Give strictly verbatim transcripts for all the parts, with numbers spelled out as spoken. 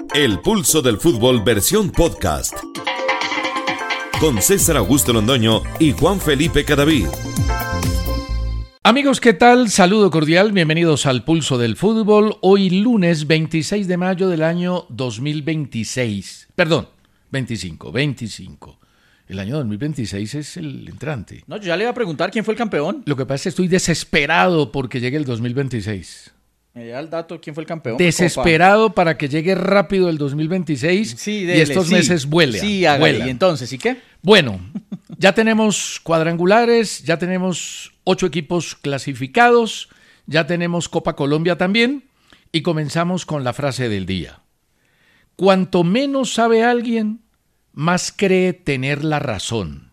El Pulso del Fútbol versión podcast. Con César Augusto Londoño y Juan Felipe Cadavid. Amigos, ¿qué tal? Saludo cordial, bienvenidos al Pulso del Fútbol. Hoy lunes veintiséis de mayo del año dos mil veintiséis. Perdón, veinticinco, veinticinco. El año dos mil veintiséis es el entrante. No, yo ya le iba a preguntar quién fue el campeón. Lo que pasa es que estoy desesperado porque llegue el dos mil veintiséis. Me da el dato, ¿quién fue el campeón? Desesperado para que llegue rápido el dos mil veintiséis sí, dele, y estos sí, meses vuelen. Sí, hágale. ¿Y entonces, y qué? Bueno, ya tenemos cuadrangulares, ya tenemos ocho equipos clasificados, ya tenemos Copa Colombia también y comenzamos con la frase del día. Cuanto menos sabe alguien, más cree tener la razón.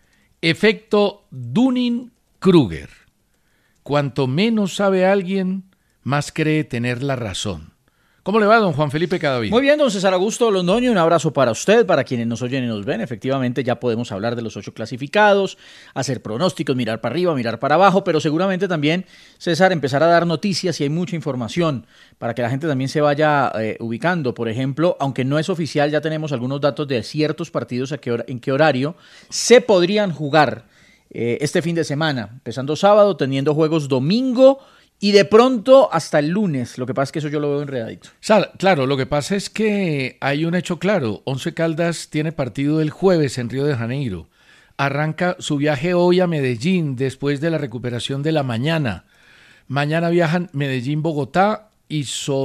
Efecto Dunning-Kruger. Cuanto menos sabe alguien, más cree tener la razón. ¿Cómo le va, don Juan Felipe Cadavid? Muy bien, don César Augusto Londoño, un abrazo para usted, para quienes nos oyen y nos ven. Efectivamente, ya podemos hablar de los ocho clasificados, hacer pronósticos, mirar para arriba, mirar para abajo, pero seguramente también, César, empezar a dar noticias y hay mucha información para que la gente también se vaya eh, ubicando. Por ejemplo, aunque no es oficial, ya tenemos algunos datos de ciertos partidos a qué hora, en qué horario se podrían jugar eh, este fin de semana, empezando sábado, teniendo juegos domingo, y de pronto hasta el lunes. Lo que pasa es que eso yo lo veo enredadito. Claro, lo que pasa es que hay un hecho claro. Once Caldas tiene partido el jueves en Río de Janeiro. Arranca su viaje hoy a Medellín después de la recuperación de la mañana. Mañana viajan Medellín-Bogotá y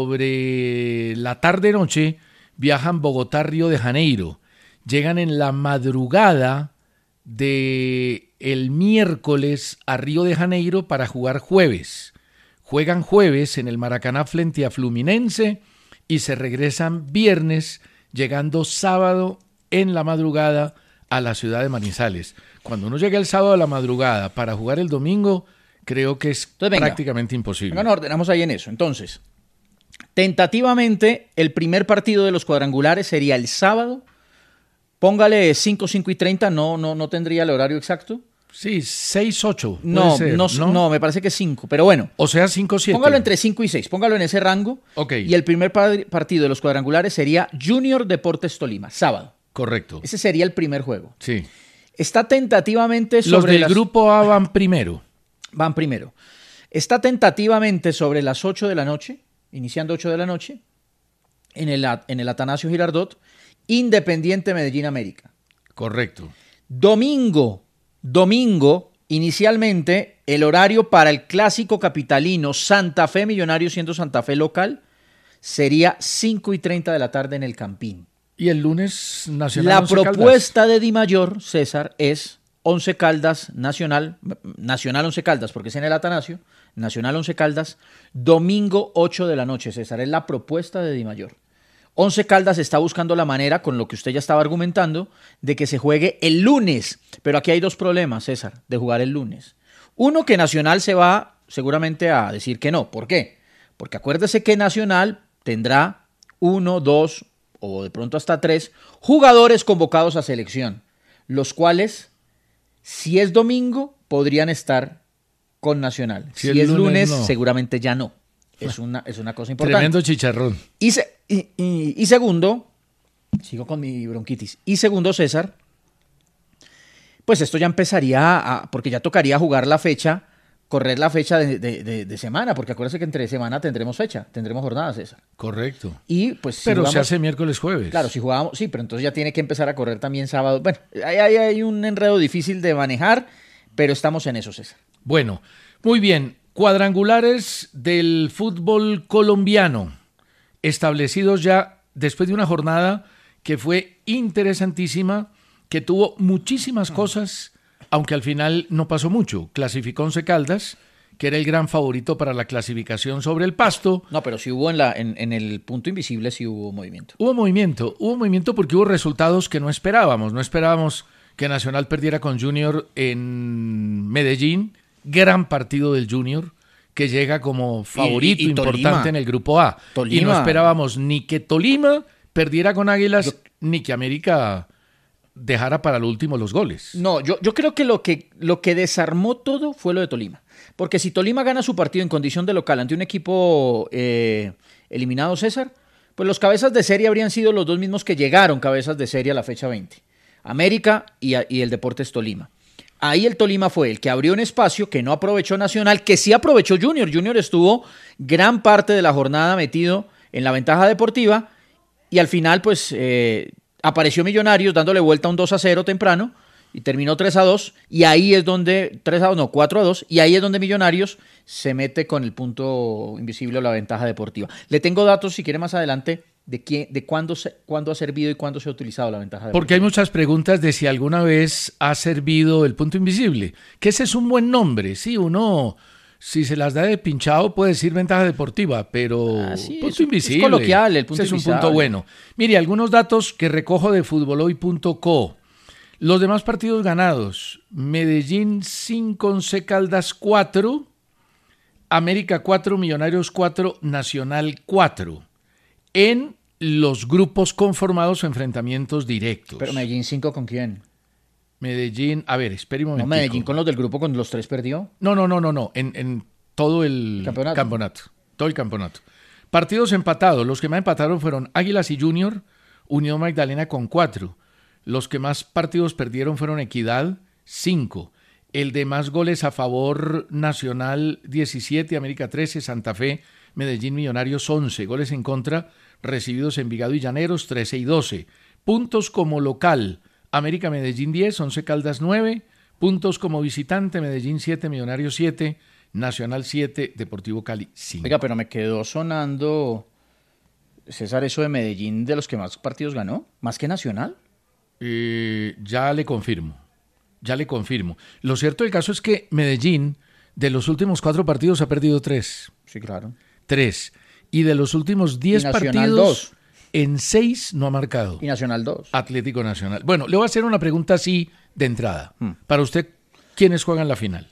sobre la tarde-noche viajan Bogotá-Río de Janeiro. Llegan en la madrugada del miércoles a Río de Janeiro para jugar jueves. Juegan jueves en el Maracaná frente a Fluminense y se regresan viernes, llegando sábado en la madrugada a la ciudad de Manizales. Cuando uno llega el sábado a la madrugada para jugar el domingo, creo que es Entonces, venga, prácticamente imposible. Venga, nos ordenamos ahí en eso. Entonces, tentativamente, el primer partido de los cuadrangulares sería el sábado. Póngale cinco, cinco y treinta, no, no, no tendría el horario exacto. Sí, seis, ocho. No, ser, no, no, no, me parece que cinco, pero bueno. O sea, cinco, siete. Póngalo entre cinco y seis, póngalo en ese rango. Ok. Y el primer par- partido de los cuadrangulares sería Junior Deportes Tolima, sábado. Correcto. Ese sería el primer juego. Sí. Está tentativamente sobre Los del las... grupo A van primero. Van primero. Está tentativamente sobre las ocho de la noche, iniciando ocho de la noche, en el, en el Atanasio Girardot, Independiente Medellín América. Correcto. Domingo, domingo, inicialmente, el horario para el clásico capitalino Santa Fe Millonarios, siendo Santa Fe local, sería cinco y treinta de la tarde en el Campín. Y el lunes Nacional La Once propuesta Caldas. de Di Mayor, César, es Once Caldas Nacional, Nacional Once Caldas, porque es en el Atanasio, Nacional Once Caldas, domingo ocho de la noche, César, es la propuesta de Di Mayor. Once Caldas está buscando la manera, con lo que usted ya estaba argumentando, de que se juegue el lunes. Pero aquí hay dos problemas, César, de jugar el lunes. Uno, que Nacional se va seguramente a decir que no. ¿Por qué? Porque acuérdese que Nacional tendrá uno, dos o de pronto hasta tres jugadores convocados a selección, los cuales, si es domingo, podrían estar con Nacional. Si, si es lunes, lunes no. Seguramente ya no. Es una, es una cosa importante. Tremendo chicharrón. Y, se, y, y, y segundo, sigo con mi bronquitis. Y segundo, César, pues esto ya empezaría a, porque ya tocaría jugar la fecha, correr la fecha de, de, de, de semana, porque acuérdense que entre semana tendremos fecha, tendremos jornada, César. Correcto. Y pues si pero jugamos, se hace miércoles jueves. Claro, si jugamos, sí, pero entonces ya tiene que empezar a correr también sábado. Bueno, hay, hay, hay un enredo difícil de manejar, pero estamos en eso, César. Bueno, muy bien. Cuadrangulares del fútbol colombiano, establecidos ya después de una jornada que fue interesantísima, que tuvo muchísimas cosas, aunque al final no pasó mucho. Clasificó Once Caldas, que era el gran favorito para la clasificación sobre el Pasto. No, pero sí hubo en, la, en, en el punto invisible, sí hubo movimiento. Hubo movimiento, hubo movimiento porque hubo resultados que no esperábamos. No esperábamos que Nacional perdiera con Junior en Medellín. Gran partido del Junior, que llega como favorito y, y, y importante Tolima. En el grupo A. Tolima. Y no esperábamos ni que Tolima perdiera con Águilas, yo, ni que América dejara para lo último los goles. No, yo, yo creo que lo, que lo que desarmó todo fue lo de Tolima. Porque si Tolima gana su partido en condición de local ante un equipo eh, eliminado, César, Pues los cabezas de serie habrían sido los dos mismos que llegaron cabezas de serie a la fecha veinte. América y, a, y el Deportes Tolima. Ahí el Tolima fue el que abrió un espacio que no aprovechó Nacional, que sí aprovechó Junior. Junior estuvo gran parte de la jornada metido en la ventaja deportiva y al final pues eh, apareció Millonarios dándole vuelta a un dos a cero temprano y terminó tres a dos y ahí es donde, tres a dos, no, cuatro a dos, y ahí es donde Millonarios se mete con el punto invisible o la ventaja deportiva. Le tengo datos, si quiere más adelante, de, quién, de cuándo, se, cuándo ha servido y cuándo se ha utilizado la ventaja deportiva. Porque hay muchas preguntas de si alguna vez ha servido el punto invisible, que ese es un buen nombre, sí, uno... Si se las da de pinchado puede decir ventaja deportiva, pero ah, sí, punto es, invisible. Es coloquial, el punto Ese es invisible. un punto bueno. Mire, algunos datos que recojo de futbolhoy punto co. Los demás partidos ganados. Medellín cinco, Once Caldas cuatro, América cuatro, Millonarios cuatro, Nacional cuatro. En los grupos conformados o enfrentamientos directos. Pero Medellín cinco ¿con quién? Medellín, a ver, espere un momento. No, Medellín con los del grupo, con los tres perdió. No, no, no, no, no, en, en todo el campeonato. campeonato. Todo el campeonato. Partidos empatados. Los que más empataron fueron Águilas y Junior, Unión Magdalena con cuatro. Los que más partidos perdieron fueron Equidad, cinco. El de más goles a favor Nacional, diecisiete, América trece, Santa Fe, Medellín, Millonarios, once. Goles en contra recibidos Envigado y Llaneros, trece y doce. Puntos como local. América Medellín diez, Once Caldas nueve, puntos como visitante, Medellín siete, Millonarios siete, Nacional siete, Deportivo Cali cinco. Oiga, pero me quedó sonando, César, eso de Medellín, de los que más partidos ganó, más que Nacional. Eh, ya le confirmo, ya le confirmo. Lo cierto del caso es que Medellín, de los últimos cuatro partidos, ha perdido tres. Sí, claro. Tres. Y de los últimos diez partidos... dos. En seis no ha marcado. Y Nacional dos. Atlético Nacional. Bueno, le voy a hacer una pregunta así de entrada. Hmm. Para usted, ¿quiénes juegan la final?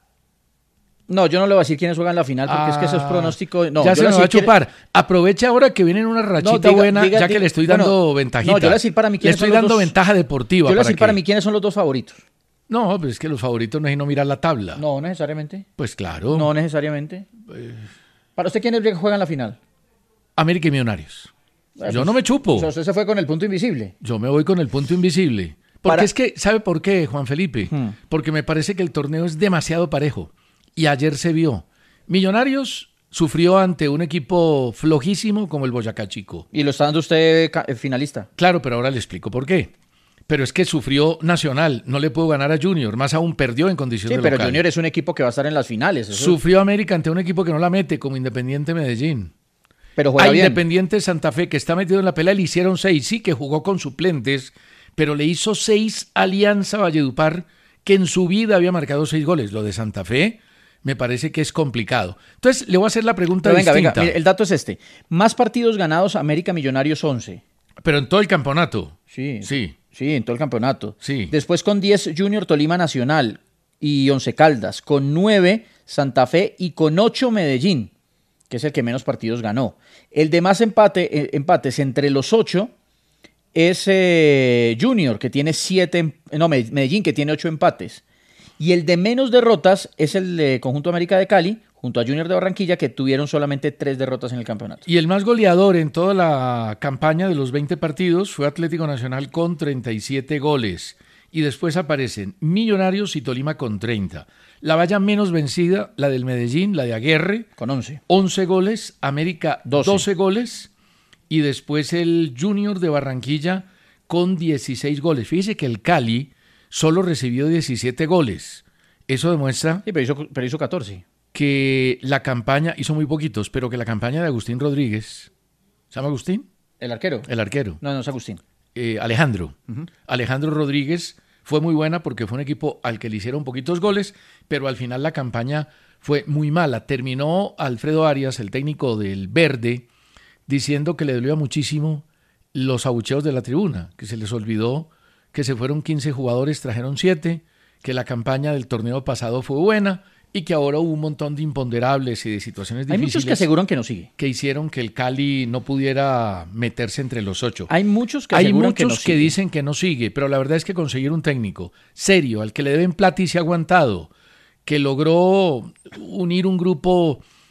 No, yo no le voy a decir quiénes juegan la final porque ah, es que eso es pronóstico. No, ya se me va a chupar. Quiere... Aproveche ahora que viene una rachita no, diga, diga, buena, ya diga, que le estoy dando bueno, ventajita. No, yo le voy a decir para mí quiénes le estoy son dando los dos... ventaja deportiva. Yo le voy a decir que... para mí quiénes son los dos favoritos. No, pero es que los favoritos no es no mirar la tabla. No, necesariamente. Pues claro. No necesariamente. Eh... Para usted, ¿quiénes juegan la final? América y Millonarios. Yo pues, no me chupo. O sea, usted se fue con el punto invisible. Yo me voy con el punto invisible. Porque Para... es que, ¿sabe por qué, Juan Felipe? Hmm. Porque me parece que el torneo es demasiado parejo. Y ayer se vio. Millonarios sufrió ante un equipo flojísimo como el Boyacá Chico. Y lo está dando usted finalista. Claro, pero ahora le explico por qué. Pero es que sufrió Nacional, no le pudo ganar a Junior, más aún perdió en condición sí, de pero local. Junior es un equipo que va a estar en las finales. Eso... Sufrió América ante un equipo que no la mete, como Independiente Medellín. Pero juega a bien. Independiente Santa Fe, que está metido en la pelea, le hicieron seis, sí que jugó con suplentes, pero le hizo seis Alianza Valledupar, que en su vida había marcado seis goles. Lo de Santa Fe me parece que es complicado. Entonces, le voy a hacer la pregunta pero venga, distinta. Venga, mire, el dato es este. Más partidos ganados, América Millonarios once. Pero en todo el campeonato. Sí. Sí. Sí, en todo el campeonato. Sí. Después con diez Junior Tolima Nacional y Once Caldas. Con nueve Santa Fe y con ocho Medellín, que es el que menos partidos ganó. El de más empate, eh, empates entre los ocho es eh, Junior, que tiene siete, no, Medellín, que tiene ocho empates. Y el de menos derrotas es el de Conjunto América de Cali, junto a Junior de Barranquilla, que tuvieron solamente tres derrotas en el campeonato. Y el más goleador en toda la campaña de los veinte partidos fue Atlético Nacional con treinta y siete goles. Y después aparecen Millonarios y Tolima con treinta. La valla menos vencida, la del Medellín, la de Aguerre. Con once. once goles, América doce, doce goles. Y después el Junior de Barranquilla con dieciséis goles. Fíjese que el Cali solo recibió diecisiete goles. Eso demuestra... Sí, pero hizo, pero hizo catorce. Que la campaña, hizo muy poquitos, pero que la campaña de Agustín Rodríguez... ¿Se llama Agustín? ¿El arquero? El arquero. No, no es Agustín. Eh, Alejandro. Uh-huh. Alejandro Rodríguez fue muy buena porque fue un equipo al que le hicieron poquitos goles, pero al final la campaña fue muy mala. Terminó Alfredo Arias, el técnico del Verde, diciendo que le dolía muchísimo los abucheos de la tribuna, que se les olvidó que se fueron quince jugadores, trajeron siete, que la campaña del torneo pasado fue buena y que ahora hubo un montón de imponderables y de situaciones difíciles. Hay muchos que aseguran que no sigue. Que hicieron que el Cali no pudiera meterse entre los ocho. Hay muchos que Hay aseguran muchos que no que sigue. dicen que no sigue, pero la verdad es que conseguir un técnico serio, al que le deben plata y se ha aguantado, que logró unir un grupo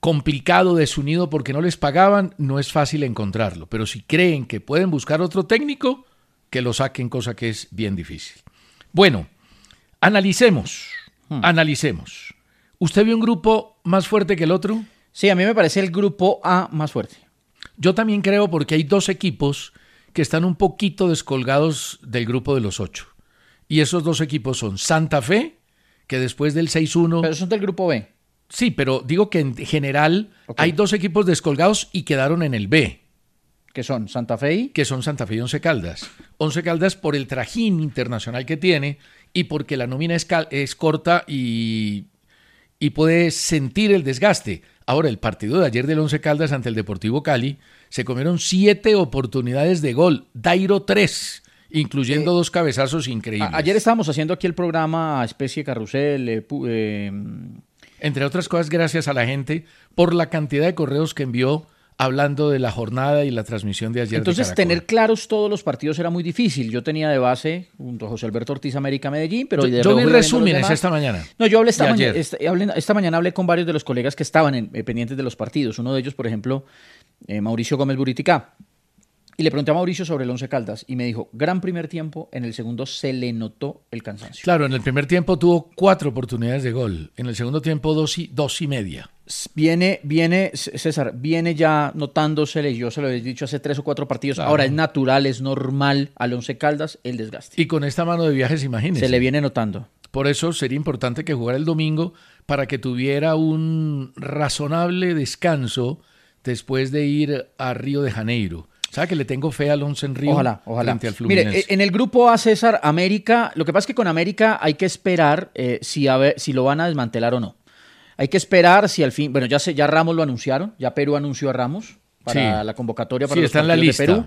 complicado, desunido porque no les pagaban, no es fácil encontrarlo. Pero si creen que pueden buscar otro técnico, que lo saquen, cosa que es bien difícil. Bueno, analicemos, hmm. analicemos. ¿Usted vio un grupo más fuerte que el otro? Sí, a mí me parece el grupo A más fuerte. Yo también creo, porque hay dos equipos que están un poquito descolgados del grupo de los ocho. Y esos dos equipos son Santa Fe, que después del seis uno... Pero son del grupo B. Sí, pero digo que en general okay. hay dos equipos descolgados y quedaron en el B. ¿Que son Santa Fe y? Que son Santa Fe y Once Caldas. Once Caldas por el trajín internacional que tiene y porque la nómina es, cal- es corta y, y puede sentir el desgaste. Ahora, el partido de ayer del Once Caldas ante el Deportivo Cali, se comieron siete oportunidades de gol, Dairo tres, incluyendo eh, dos cabezazos increíbles. A- ayer estábamos haciendo aquí el programa Especie Carrusel, eh, pu- eh, entre otras cosas, gracias a la gente por la cantidad de correos que envió hablando de la jornada y la transmisión de ayer. Entonces, de tener claros todos los partidos era muy difícil. Yo tenía de base junto a José Alberto Ortiz América Medellín, pero... Yo, yo vi resúmenes esta mañana. No, yo hablé esta, maña, esta, hablé, esta mañana hablé con varios de los colegas que estaban en, eh, pendientes de los partidos. Uno de ellos, por ejemplo, eh, Mauricio Gómez Buriticá. Y le pregunté a Mauricio sobre el Once Caldas y me dijo, gran primer tiempo, en el segundo se le notó el cansancio. Claro, en el primer tiempo tuvo cuatro oportunidades de gol, en el segundo tiempo dos y, dos y media. Viene, viene, César, viene ya notándosele, yo se lo he dicho hace tres o cuatro partidos, claro. Ahora es natural, es normal al Once Caldas el desgaste. Y con esta mano de viajes, imagínese. Se le viene notando. Por eso sería importante que jugara el domingo para que tuviera un razonable descanso después de ir a Río de Janeiro. ¿Sabe que le tengo fe al Once en Río? Ojalá, ojalá. Frente al Fluminense. Mire, en el grupo A, César, América, lo que pasa es que con América hay que esperar eh, si, a ver, si lo van a desmantelar o no. Hay que esperar si al fin, bueno, ya se, ya Ramos lo anunciaron, ya Perú anunció a Ramos para sí. la convocatoria para sí, los está partidos en la lista. de Perú.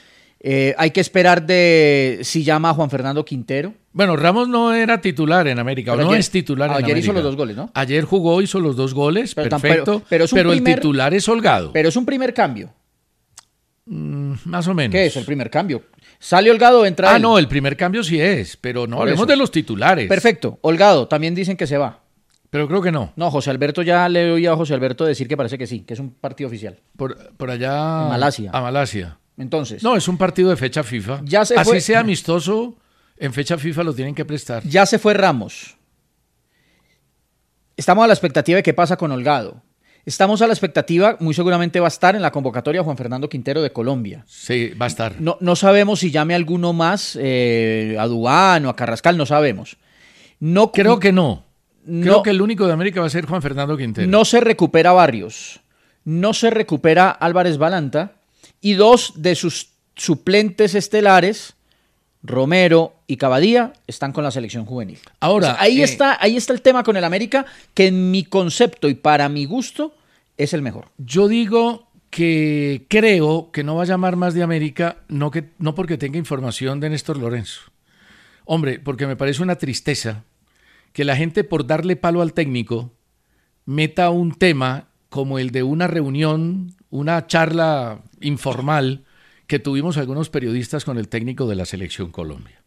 Eh, hay que esperar de si llama a Juan Fernando Quintero. Bueno, Ramos no era titular en América, o no ayer, es titular en ayer América. Ayer hizo los dos goles, ¿no? Ayer jugó, hizo los dos goles, pero perfecto, pero, pero, es un pero primer, el titular es Holgado. Pero es un primer cambio. Mm, más o menos. ¿Qué es el primer cambio? ¿Sale Holgado o entra Ah, él? no, el primer cambio sí es, pero no Por hablemos eso. de los titulares. Perfecto, Holgado, también dicen que se va. Pero creo que no. No, José Alberto, ya le oí a José Alberto decir que parece que sí, que es un partido oficial. Por, por allá... En Malasia. A Malasia. Entonces... No, es un partido de fecha FIFA. Ya se Así fue... sea amistoso, en fecha FIFA lo tienen que prestar. Ya se fue Ramos. Estamos a la expectativa de qué pasa con Holgado. Estamos a la expectativa, muy seguramente va a estar en la convocatoria Juan Fernando Quintero de Colombia. Sí, va a estar. No, no sabemos si llame a alguno más, eh, a Duván o a Carrascal, no sabemos. No, Creo que no. no. Creo que el único de América va a ser Juan Fernando Quintero. No se recupera Barrios, no se recupera Álvarez Balanta y dos de sus suplentes estelares, Romero y Cavadía, están con la selección juvenil. Ahora, o sea, ahí, eh, está, ahí está el tema con el América, que en mi concepto y para mi gusto es el mejor. Yo digo que creo que no va a llamar más de América, no, que, no porque tenga información de Néstor Lorenzo. Hombre, porque me parece una tristeza que la gente, por darle palo al técnico, meta un tema como el de una reunión, una charla informal que tuvimos algunos periodistas con el técnico de la Selección Colombia.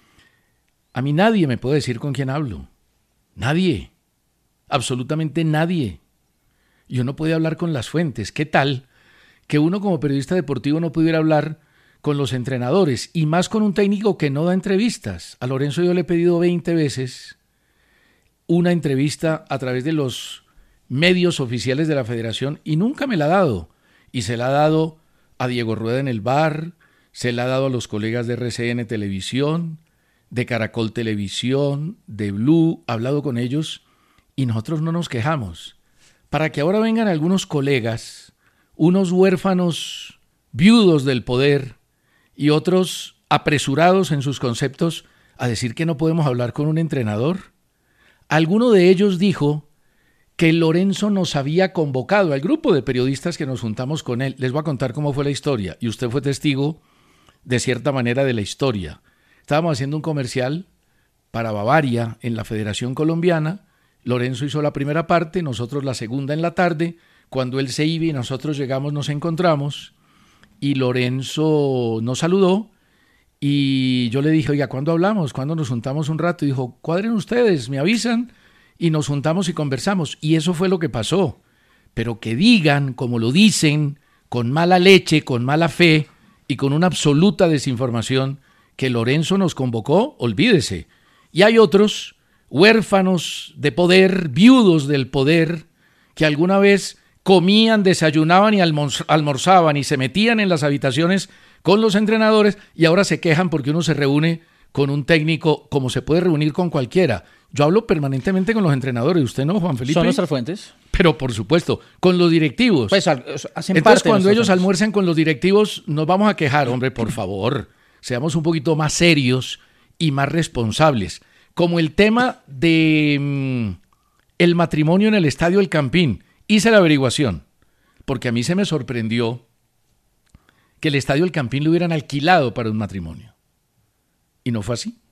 A mí nadie me puede decir con quién hablo. Nadie. Absolutamente nadie. Y uno puede hablar con las fuentes. ¿Qué tal que uno como periodista deportivo no pudiera hablar con los entrenadores? Y más con un técnico que no da entrevistas. A Lorenzo yo le he pedido veinte veces una entrevista a través de los medios oficiales de la federación y nunca me la ha dado. Y se la ha dado a Diego Rueda en el bar, se la ha dado a los colegas de R C N Televisión, de Caracol Televisión, de Blue, ha hablado con ellos y nosotros no nos quejamos. Para que ahora vengan algunos colegas, unos huérfanos viudos del poder y otros apresurados en sus conceptos a decir que no podemos hablar con un entrenador. Alguno de ellos dijo que Lorenzo nos había convocado al grupo de periodistas que nos juntamos con él. Les voy a contar cómo fue la historia y usted fue testigo de cierta manera de la historia. Estábamos haciendo un comercial para Bavaria en la Federación Colombiana. Lorenzo hizo la primera parte, nosotros la segunda en la tarde. Cuando él se iba y nosotros llegamos, nos encontramos y Lorenzo nos saludó y yo le dije, oiga, ¿cuándo hablamos? ¿Cuándo nos juntamos un rato? Y dijo, cuadren ustedes, me avisan y nos juntamos y conversamos. Y eso fue lo que pasó. pero que digan, como lo dicen, con mala leche, con mala fe y con una absoluta desinformación, que Lorenzo nos convocó, olvídese. Y hay otros huérfanos de poder, viudos del poder, que alguna vez comían, desayunaban y almorzaban y se metían en las habitaciones con los entrenadores y ahora se quejan porque uno se reúne con un técnico como se puede reunir con cualquiera. Yo hablo permanentemente con los entrenadores, ¿usted no, Juan Felipe? Son nuestras fuentes. Pero por supuesto, con los directivos. Pues hacen Entonces parte cuando ellos fuentes. almuerzan con los directivos nos vamos a quejar. Hombre, por favor, seamos un poquito más serios y más responsables. Como el tema de mmm, el matrimonio en el Estadio El Campín. Hice la averiguación, porque a mí se me sorprendió que el Estadio El Campín lo hubieran alquilado para un matrimonio. Y no fue así.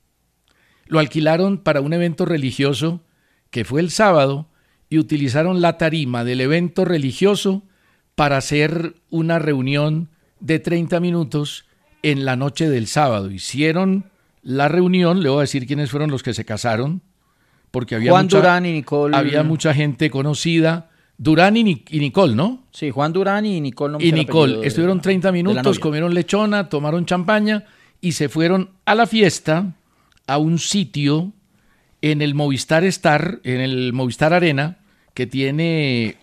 Lo alquilaron para un evento religioso que fue el sábado y utilizaron la tarima del evento religioso para hacer una reunión de treinta minutos en la noche del sábado. Hicieron la reunión, le voy a decir quiénes fueron los que se casaron, porque había, Juan mucha, Durán y Nicole. había mucha gente conocida. Durán y, Ni- y Nicole, ¿no? Sí, Juan Durán y Nicole. No me Y sé el Nicole, apellido de- estuvieron treinta de la minutos, novia. comieron lechona, tomaron champaña y se fueron a la fiesta, a un sitio en el Movistar Star, en el Movistar Arena, que tiene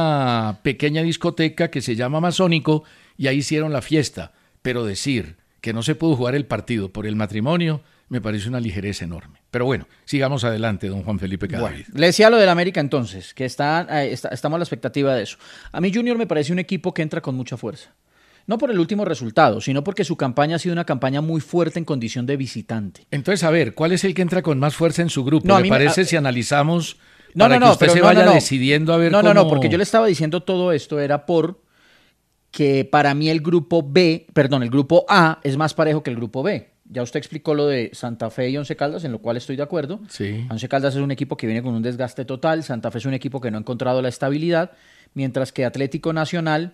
una pequeña discoteca que se llama Masónico, y ahí hicieron la fiesta. Pero decir que no se pudo jugar el partido por el matrimonio me parece una ligereza enorme. Pero bueno, sigamos adelante, don Juan Felipe Cadavid. Bueno, le decía lo del América entonces, que está, eh, está- estamos a la expectativa de eso. A mí Junior me parece un equipo que entra con mucha fuerza. No por el último resultado, sino porque su campaña ha sido una campaña muy fuerte en condición de visitante. Entonces, a ver, ¿cuál es el que entra con más fuerza en su grupo? No, a ¿Le mí me- parece a- si analizamos No, para no, que no, usted pero se no, vaya no, no. decidiendo a ver No, cómo... no, no, porque yo le estaba diciendo todo esto era por que para mí el grupo B, perdón, el grupo A es más parejo que el grupo B. Ya usted explicó lo de Santa Fe y Once Caldas, en lo cual estoy de acuerdo. Sí. Once Caldas es un equipo que viene con un desgaste total, Santa Fe es un equipo que no ha encontrado la estabilidad, mientras que Atlético Nacional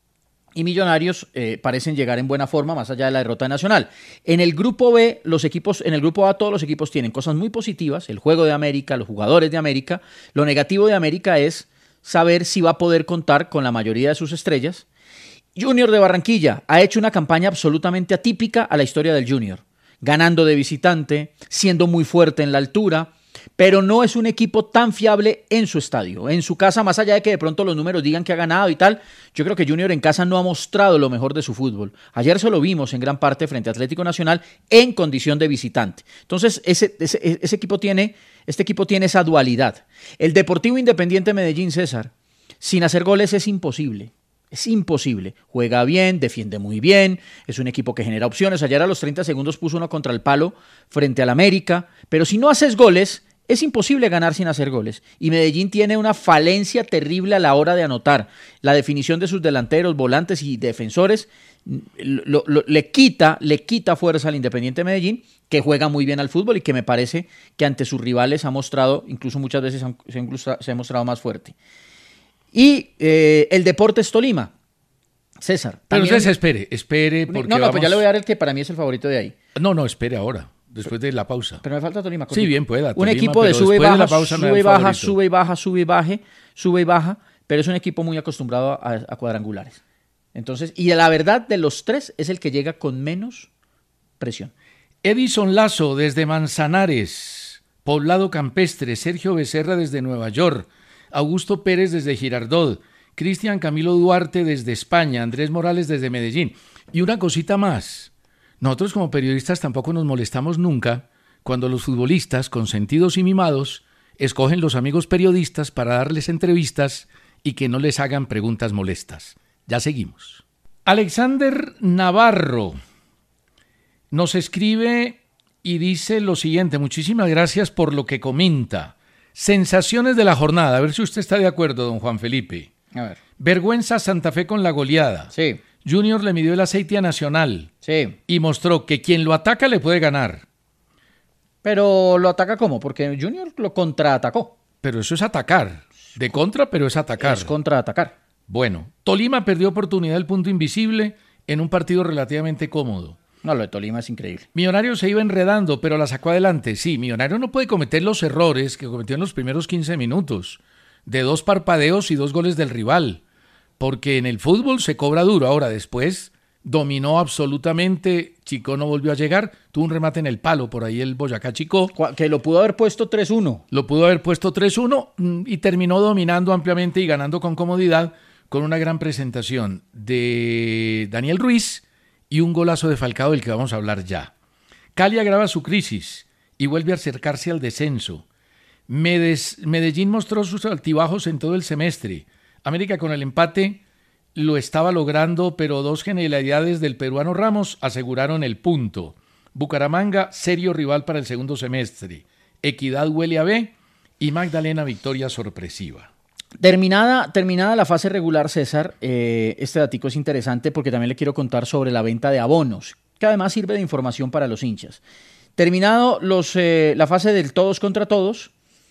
y Millonarios eh, parecen llegar en buena forma más allá de la derrota nacional. En el grupo B, los equipos, en el grupo A todos los equipos tienen cosas muy positivas, el juego de América, los jugadores de América. Lo negativo de América es saber si va a poder contar con la mayoría de sus estrellas. Junior de Barranquilla ha hecho una campaña absolutamente atípica a la historia del Junior, ganando de visitante, siendo muy fuerte en la altura, pero no es un equipo tan fiable en su estadio, en su casa, más allá de que de pronto los números digan que ha ganado y tal. Yo creo que Junior en casa no ha mostrado lo mejor de su fútbol. Ayer se lo vimos en gran parte frente a Atlético Nacional en condición de visitante. Entonces, ese, ese, ese equipo tiene, este equipo tiene esa dualidad. El Deportivo Independiente Medellín, César, sin hacer goles es imposible. Es imposible. Juega bien, defiende muy bien, es un equipo que genera opciones. Ayer a los treinta segundos puso uno contra el palo frente al América, pero si no haces goles, es imposible ganar sin hacer goles. Y Medellín tiene una falencia terrible a la hora de anotar. La definición de sus delanteros, volantes y defensores lo, lo, le quita, le quita fuerza al Independiente Medellín, que juega muy bien al fútbol y que me parece que ante sus rivales ha mostrado, incluso muchas veces se ha, incluso, se ha mostrado más fuerte. Y eh, el Deportes Tolima, César. Pero también... usted espere, espere. Porque no, no, vamos... pues ya le voy a dar el que para mí es el favorito de ahí. No, no, espere ahora, después de la pausa. Pero me falta Tolima. Sí, bien pueda. Un Tolima, equipo de pero sube y después de baja, la pausa me da sube y el baja, favorito. sube y baja, sube y baje, sube y baja, pero es un equipo muy acostumbrado a, a cuadrangulares. Entonces, y la verdad, de los tres, es el que llega con menos presión. Edison Lazo desde Manzanares, Poblado Campestre, Sergio Becerra desde Nueva York, Augusto Pérez desde Girardot, Cristian Camilo Duarte desde España, Andrés Morales desde Medellín. Y una cosita más, nosotros como periodistas tampoco nos molestamos nunca cuando los futbolistas, consentidos y mimados, escogen los amigos periodistas para darles entrevistas y que no les hagan preguntas molestas. Ya seguimos. Alexander Navarro nos escribe y dice lo siguiente: muchísimas gracias por lo que comenta. Sensaciones de la jornada, a ver si usted está de acuerdo, don Juan Felipe. A ver. Vergüenza Santa Fe con la goleada. Sí. Junior le midió el aceite a Nacional. Sí. Y mostró que quien lo ataca le puede ganar. Pero lo ataca ¿cómo? Porque Junior lo contraatacó. Pero eso es atacar. De contra, pero es atacar. Es contraatacar. Bueno, Tolima perdió oportunidad del punto invisible en un partido relativamente cómodo. No, lo de Tolima es increíble. Millonario se iba enredando, pero la sacó adelante. Sí, Millonario no puede cometer los errores que cometió en los primeros quince minutos. de dos parpadeos y dos goles del rival, porque en el fútbol se cobra duro. Ahora, después dominó absolutamente, Chico no volvió a llegar, tuvo un remate en el palo, por ahí el Boyacá Chico. Que lo pudo haber puesto tres uno. Lo pudo haber puesto tres uno y terminó dominando ampliamente y ganando con comodidad, con una gran presentación de Daniel Ruiz y un golazo de Falcao del que vamos a hablar ya. Cali agrava su crisis y vuelve a acercarse al descenso. Medellín mostró sus altibajos en todo el semestre. América con el empate lo estaba logrando, pero dos genialidades del peruano Ramos aseguraron el punto. Bucaramanga, serio rival para el segundo semestre. Equidad huele a B y Magdalena victoria sorpresiva. Terminada, terminada la fase regular, César, eh, este datico es interesante porque también le quiero contar sobre la venta de abonos, que además sirve de información para los hinchas. Terminado los, eh, la fase del todos contra todos,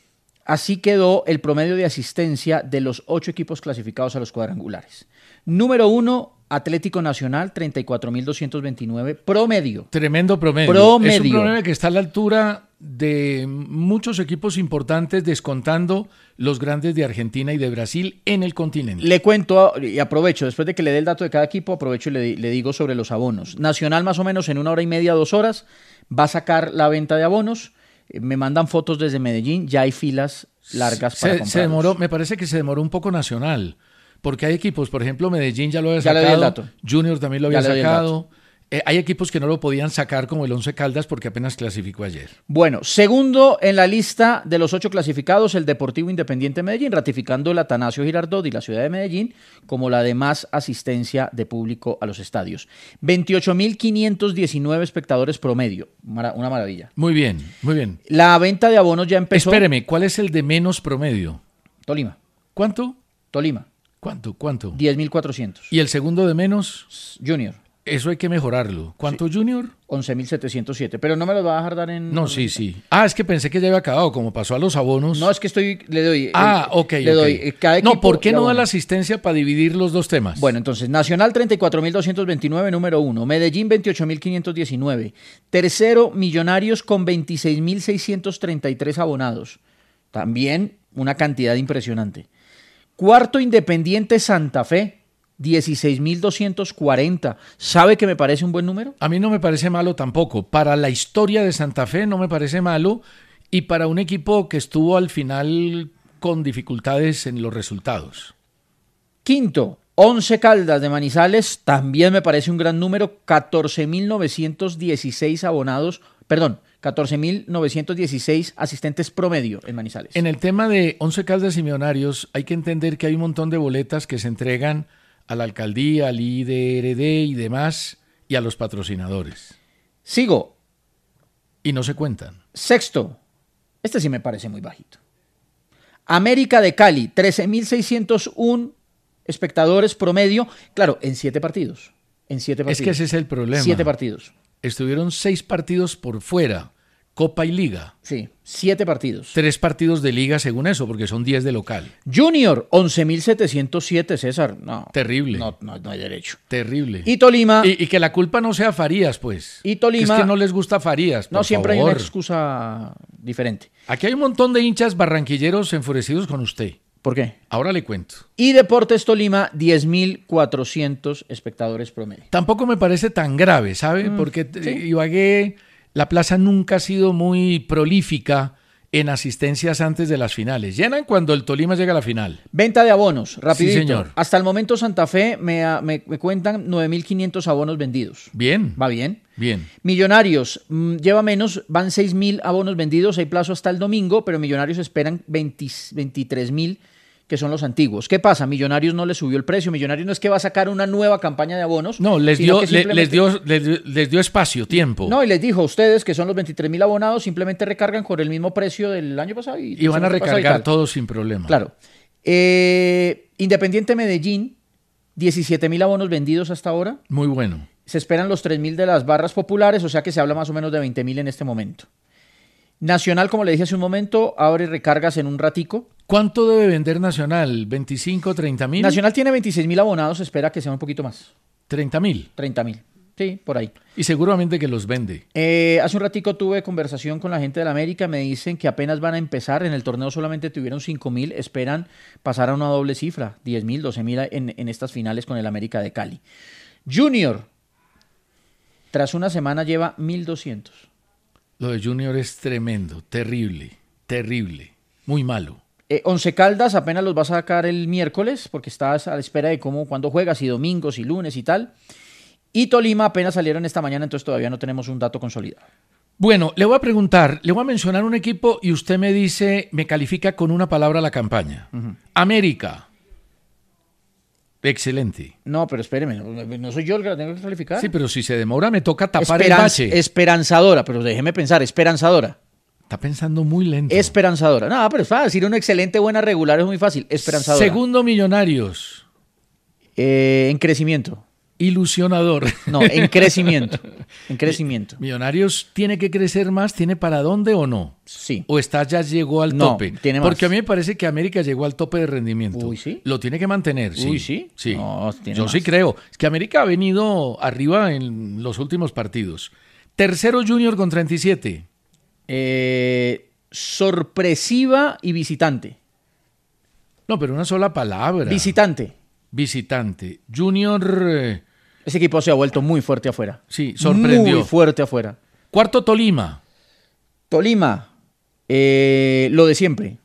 así quedó el promedio de asistencia de los ocho equipos clasificados a los cuadrangulares. Número uno, Atlético Nacional, treinta y cuatro mil doscientos veintinueve, promedio. Tremendo promedio. Promedio. Es un promedio que está a la altura de muchos equipos importantes, descontando los grandes de Argentina y de Brasil en el continente. Le cuento y aprovecho, después de que le dé el dato de cada equipo, aprovecho y le, le digo sobre los abonos. Nacional más o menos en una hora y media, dos horas, va a sacar la venta de abonos. Me mandan fotos desde Medellín, ya hay filas largas para se, comprarlos. Se demoró, me parece que se demoró un poco Nacional, porque hay equipos, por ejemplo, Medellín ya lo había ya sacado, le doy el dato. Junior también lo había Ya le doy el sacado. Eh, hay equipos que no lo podían sacar, como el Once Caldas, porque apenas clasificó ayer. Bueno, segundo en la lista de los ocho clasificados, el Deportivo Independiente Medellín, ratificando el Atanasio Girardot y la ciudad de Medellín como la de más asistencia de público a los estadios. veintiocho mil quinientos diecinueve espectadores promedio, Mara- una maravilla. Muy bien, muy bien. La venta de abonos ya empezó. Espéreme, ¿cuál es el de menos promedio? Tolima, ¿Cuánto? Tolima, ¿Cuánto? ¿Cuánto? diez mil cuatrocientos. ¿Y el segundo de menos? Junior, Eso hay que mejorarlo. ¿Cuánto, Junior? once mil setecientos siete, pero no me los va a dejar dar en... No, sí, sí. Ah, es que pensé que ya había acabado, como pasó a los abonos. No, es que estoy, le doy... Ah, eh, ok, le ok. doy eh, cada equipo No, ¿por qué y no da abono. la asistencia para dividir los dos temas? Bueno, entonces, Nacional treinta y cuatro mil doscientos veintinueve, número uno. Medellín veintiocho mil quinientos diecinueve. Tercero, Millonarios con veintiséis mil seiscientos treinta y tres abonados. También una cantidad impresionante. Cuarto, Independiente Santa Fe, dieciséis mil doscientos cuarenta. ¿Sabe que me parece un buen número? A mí no me parece malo tampoco. Para la historia de Santa Fe no me parece malo, y para un equipo que estuvo al final con dificultades en los resultados. Quinto, Once Caldas de Manizales, también me parece un gran número, catorce mil novecientos dieciséis abonados, perdón, catorce mil novecientos dieciséis asistentes promedio en Manizales. En el tema de Once Caldas y Millonarios hay que entender que hay un montón de boletas que se entregan a la alcaldía, al I D R D y demás, y a los patrocinadores. Sigo. Y no se cuentan. Sexto, este sí me parece muy bajito. América de Cali, trece mil seiscientos uno espectadores promedio, claro, en siete partidos. En siete partidos. Es que ese es el problema. Siete partidos. Estuvieron seis partidos por fuera, Copa y Liga. Sí, siete partidos. Tres partidos de Liga según eso, porque son diez de local. Junior, once mil setecientos siete, César. No. Terrible. No, no, no hay derecho. Terrible. Y Tolima. Y, y que la culpa no sea Farías, pues. Y Tolima. Que es que no les gusta Farías. Por No, siempre favor. hay una excusa diferente. Aquí hay un montón de hinchas barranquilleros enfurecidos con usted. ¿Por qué? Ahora le cuento. Y Deportes Tolima, diez mil cuatrocientos espectadores promedio. Tampoco me parece tan grave, ¿sabe? Mm, Porque sí. Ibagué, la plaza nunca ha sido muy prolífica en asistencias antes de las finales. Llenan cuando el Tolima llega a la final. Venta de abonos, rapidito. Sí, señor. Hasta el momento Santa Fe me, me, me cuentan nueve mil quinientos abonos vendidos. Bien. ¿Va bien? Bien. Millonarios mmm, lleva menos, van seis mil abonos vendidos, hay plazo hasta el domingo, pero Millonarios esperan veinte, veintitrés mil, que son los antiguos. ¿Qué pasa? Millonarios no le subió el precio. Millonarios no es que va a sacar una nueva campaña de abonos. No, les sino dio, que le- simplemente- les dio, les, les dio espacio, tiempo. No, y les dijo a ustedes que son los veintitrés mil abonados, simplemente recargan con el mismo precio del año pasado. Y, Y van a semestre pasado y recargar tal. todo sin problema. Claro. Eh, Independiente Medellín, diecisiete mil abonos vendidos hasta ahora. Muy bueno. Se esperan los tres mil de las barras populares, o sea que se habla más o menos de veinte mil en este momento. Nacional, como le dije hace un momento, abre recargas en un ratico. ¿Cuánto debe vender Nacional? ¿veinticinco, treinta mil? Nacional tiene veintiséis mil abonados, se espera que sea un poquito más. treinta mil. treinta mil. Sí, por ahí. Y seguramente que los vende. Eh, hace un ratico tuve conversación con la gente de la América, me dicen que apenas van a empezar, en el torneo solamente tuvieron cinco mil, esperan pasar a una doble cifra, diez mil, doce mil en, en estas finales con el América de Cali. Junior, tras una semana lleva mil doscientos. Lo de Junior es tremendo, terrible, terrible, muy malo. Eh, Once Caldas apenas los va a sacar el miércoles, porque estás a la espera de cómo, cuándo juegas, y domingos y lunes y tal. Y Tolima apenas salieron esta mañana, entonces todavía no tenemos un dato consolidado. Bueno, le voy a preguntar, le voy a mencionar un equipo y usted me dice, me califica con una palabra la campaña. Uh-huh. América. Excelente. No, pero espéreme, no, no soy yo el que la tengo que calificar. Sí, pero si se demora me toca tapar Esperanz- el bache. Esperanzadora, pero déjeme pensar, esperanzadora. Está pensando muy lento. Esperanzadora. No, pero es fácil, decir una excelente, buena, regular es muy fácil. Esperanzadora. Segundo, Millonarios. Eh, en crecimiento. Ilusionador. No, en crecimiento. En crecimiento. Millonarios tiene que crecer más, ¿tiene para dónde o no? Sí. ¿O está ya llegó al No, tope? tiene más. Porque a mí me parece que América llegó al tope de rendimiento. Uy, ¿sí? Lo tiene que mantener, sí. Uy, ¿sí? Sí. No, tiene Yo más. sí creo. Es que América ha venido arriba en los últimos partidos. Tercero Junior con treinta y siete. Eh, sorpresiva y visitante. No, pero una sola palabra. Visitante. Visitante. Junior, eh, Ese equipo se ha vuelto muy fuerte afuera. sí, sorprendió. Muy fuerte afuera. Cuarto Tolima. Tolima, eh, lo de siempre.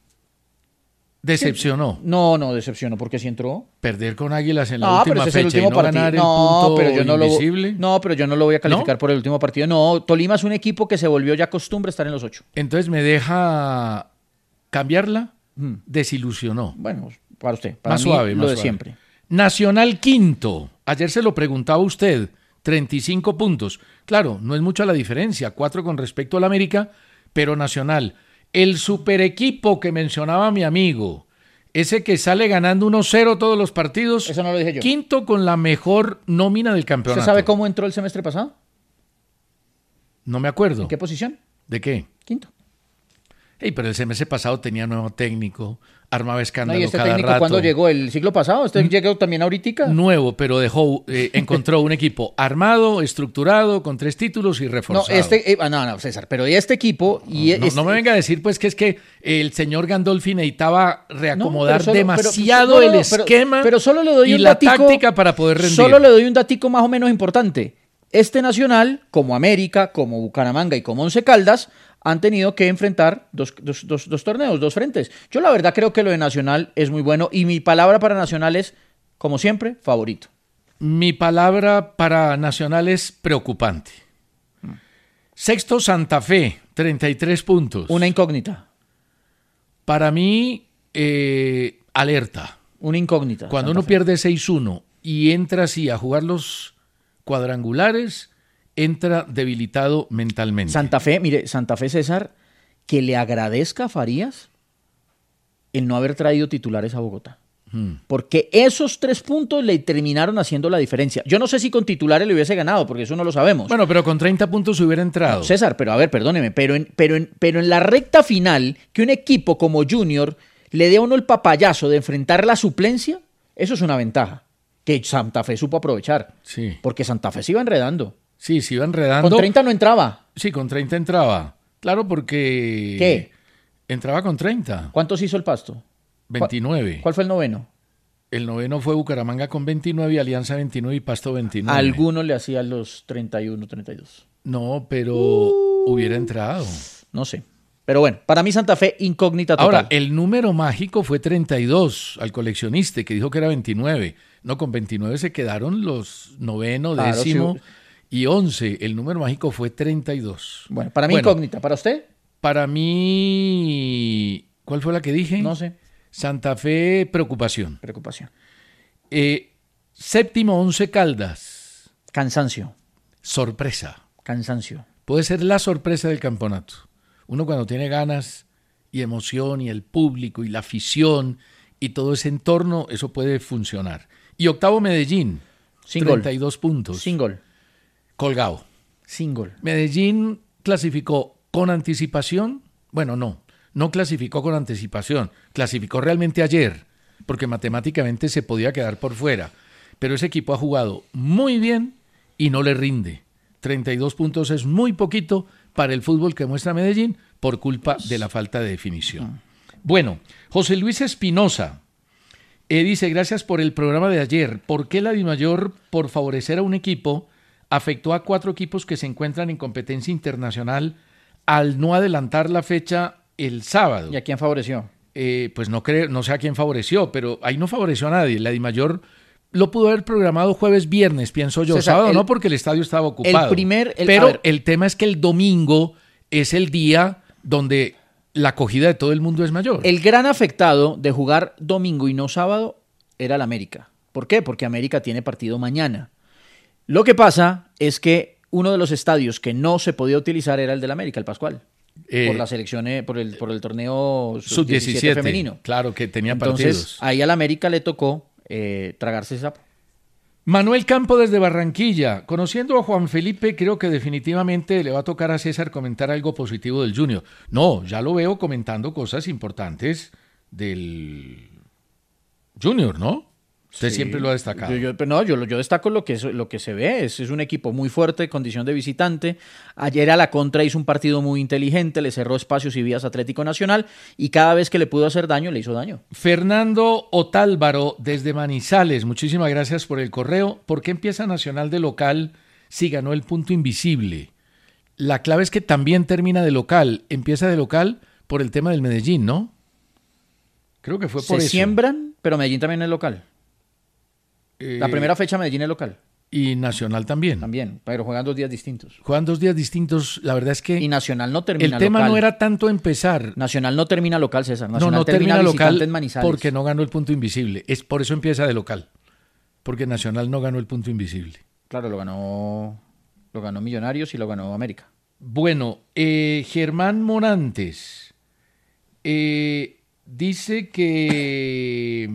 Decepcionó. No, no, decepcionó, porque sí entró. Perder con Águilas en la No, pero última ese es el fecha y último no partido. ganar el No, punto pero yo no lo, invisible. no, pero yo no lo voy a calificar ¿No? por el último partido. No, Tolima es un equipo que se volvió ya costumbre estar en los ocho. Entonces me deja cambiarla. Mm. Desilusionó. Bueno, para usted. Para Más mí, suave, lo más de suave. siempre. Nacional quinto. Ayer se lo preguntaba usted. treinta y cinco puntos. Claro, no es mucha la diferencia. Cuatro con respecto al América, pero Nacional. El super equipo que mencionaba mi amigo. Ese que sale ganando uno cero todos los partidos. Eso no lo dije yo. Quinto con la mejor nómina del campeonato. ¿Usted sabe cómo entró el semestre pasado? No me acuerdo. ¿En qué posición? ¿De qué? Quinto. Ey, pero el semestre pasado tenía nuevo técnico, armaba No, escándalo ¿y este cada técnico rato. cuándo llegó? ¿El siglo pasado? ¿Este llegó también ahorita? Nuevo, pero dejó, eh, encontró un equipo armado, estructurado, con tres títulos y No, reforzado. este, eh, ah, no, no, César, pero este equipo y No, este- no me venga a decir pues que es que el señor Gandolfi necesitaba reacomodar No, pero solo- demasiado pero- no, no, el pero- esquema pero solo le doy y un la datico- táctica para poder rendir. Solo le doy un datico más o menos importante. Este Nacional, como América, como Bucaramanga y como Once Caldas, han tenido que enfrentar dos, dos, dos, dos torneos, dos frentes. Yo la verdad creo que lo de Nacional es muy bueno y mi palabra para Nacional es, como siempre, favorito. Mi palabra para Nacional es preocupante. Sexto Santa Fe, treinta y tres puntos. Una incógnita, Para mí, eh, alerta. una incógnita. Cuando Santa uno Fe. pierde seis uno y entra así a jugar los cuadrangulares, entra debilitado mentalmente. Santa Fe, mire, Santa Fe, César, que le agradezca a Farías el no haber traído titulares a Bogotá. Hmm. Porque esos tres puntos le terminaron haciendo la diferencia. Yo no sé si con titulares le hubiese ganado, porque eso no lo sabemos. Bueno, pero con treinta puntos hubiera entrado. César, pero a ver, perdóneme, pero en, pero, en, pero en la recta final, que un equipo como Junior le dé a uno el papayazo de enfrentar la suplencia, eso es una ventaja que Santa Fe supo aprovechar. Sí, Porque Santa Fe se iba enredando. sí, se iba enredando. Con treinta no entraba. Sí, con treinta entraba. Claro, porque... ¿Qué? Entraba con treinta. ¿Cuántos hizo el Pasto? veintinueve. ¿Cuál fue el noveno? El noveno fue Bucaramanga con veintinueve, Alianza veintinueve y Pasto veintinueve. Alguno le hacía los treinta y uno, treinta y dos. No, pero Uh. hubiera entrado. No sé. Pero bueno, para mí Santa Fe, incógnita total. Ahora, el número mágico fue treinta y dos al coleccionista, que dijo que era veintinueve. No, con veintinueve se quedaron los noveno, Claro, décimo sí. y once. El número mágico fue treinta y dos. Bueno, para mí Bueno, incógnita. ¿Para usted? Para mí, ¿cuál fue la que dije? No sé. Santa Fe, preocupación. Preocupación. Eh, séptimo, Once Caldas. Cansancio. Sorpresa. Cansancio. Puede ser la sorpresa del campeonato. Uno cuando tiene ganas y emoción y el público y la afición y todo ese entorno, eso puede funcionar. Y octavo, Medellín. Sin gol. treinta y dos puntos. Sin gol. Colgado. Sin gol. Medellín clasificó con anticipación. Bueno, no. No clasificó con anticipación. Clasificó realmente ayer, porque matemáticamente se podía quedar por fuera. Pero ese equipo ha jugado muy bien y no le rinde. treinta y dos puntos es muy poquito para el fútbol que muestra Medellín por culpa de la falta de definición. Bueno, José Luis Espinosa eh, dice, gracias por el programa de ayer. ¿Por qué la Dimayor, por favorecer a un equipo, afectó a cuatro equipos que se encuentran en competencia internacional al no adelantar la fecha el sábado? ¿Y a quién favoreció? Eh, pues no creo, no sé a quién favoreció, pero ahí no favoreció a nadie. La Dimayor lo pudo haber programado jueves, viernes, pienso yo. César, sábado el, no, porque el estadio estaba ocupado. El primer, el, pero el tema es que el domingo es el día donde la acogida de todo el mundo es mayor. El gran afectado de jugar domingo y no sábado era el América. ¿Por qué? Porque América tiene partido mañana. Lo que pasa es que uno de los estadios que no se podía utilizar era el del América, el Pascual. Eh, por la selección, por el, por el torneo sub diecisiete femenino. Claro, que tenía Entonces, partidos. Ahí al América le tocó eh, tragarse ese sapo. Manuel Campo desde Barranquilla. Conociendo a Juan Felipe, creo que definitivamente le va a tocar a César comentar algo positivo del Junior. No, ya lo veo comentando cosas importantes del Junior, ¿no? Usted sí, siempre lo ha destacado. Yo, yo, no, yo, yo destaco lo que, es, lo que se ve. Es, es un equipo muy fuerte, condición de visitante. Ayer a la contra hizo un partido muy inteligente, le cerró espacios y vías a Atlético Nacional y cada vez que le pudo hacer daño, le hizo daño. Fernando Otálvaro desde Manizales, muchísimas gracias por el correo. ¿Por qué empieza Nacional de local si ganó el punto invisible? La clave es que también termina de local. Empieza de local por el tema del Medellín, ¿no? Creo que fue por Se eso. siembran, pero Medellín también es local. La primera fecha Medellín es local. Y Nacional también. También, pero juegan dos días distintos. Juegan dos días distintos, la verdad es que... Y Nacional no termina local. El tema local. no era tanto empezar. Nacional no termina local, César. Nacional no, no termina, termina local en Manizales. Porque no ganó el punto invisible. Es por eso empieza de local. Porque Nacional no ganó el punto invisible. Claro, lo ganó, lo ganó Millonarios y lo ganó América. Bueno, eh, Germán Morantes eh, dice que...